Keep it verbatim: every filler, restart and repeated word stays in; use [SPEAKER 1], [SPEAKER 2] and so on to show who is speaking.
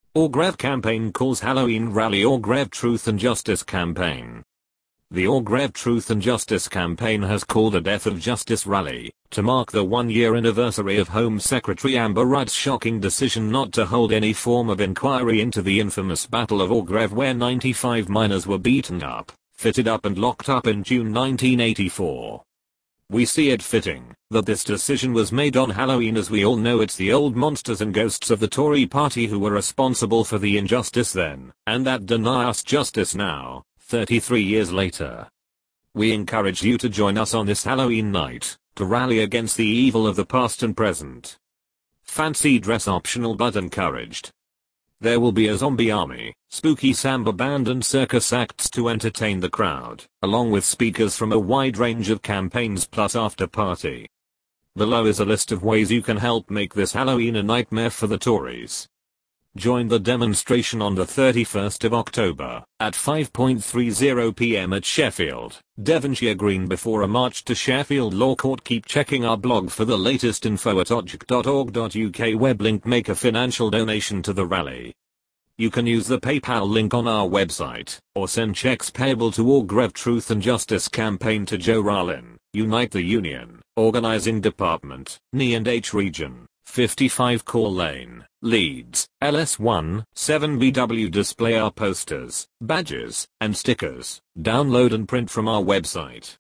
[SPEAKER 1] Orgrev campaign calls Halloween rally Orgrev Truth and Justice campaign. The Orgrev Truth and Justice campaign has called a Death of Justice rally to mark the one-year anniversary of Home Secretary Amber Rudd's shocking decision not to hold any form of inquiry into the infamous Battle of Orgrev, where ninety-five miners were beaten up, fitted up and locked up in June nineteen eighty-four. We see it fitting that this decision was made on Halloween, as we all know it's the old monsters and ghosts of the Tory party who were responsible for the injustice then, and that deny us justice now, thirty-three years later. We encourage you to join us on this Halloween night, to rally against the evil of the past and present. Fancy dress optional but encouraged. There will be a zombie army, spooky samba band and circus acts to entertain the crowd, along with speakers from a wide range of campaigns plus after party. Below is a list of ways you can help make this Halloween a nightmare for the Tories. Join the demonstration on the thirty-first of October at five thirty p m at Sheffield, Devonshire Green before a march to Sheffield Law Court. Keep checking our blog for the latest info at object dot org dot U K web link. Make a financial donation to the rally. You can use the PayPal link on our website, or send checks payable to Orgrev Truth and Justice campaign to Joe Ralin, Unite the Union, Organising Department, N E and H Region, fifty-five Call Lane, Leeds, L S one, seven B W. Display our posters, badges, and stickers. Download and print from our website.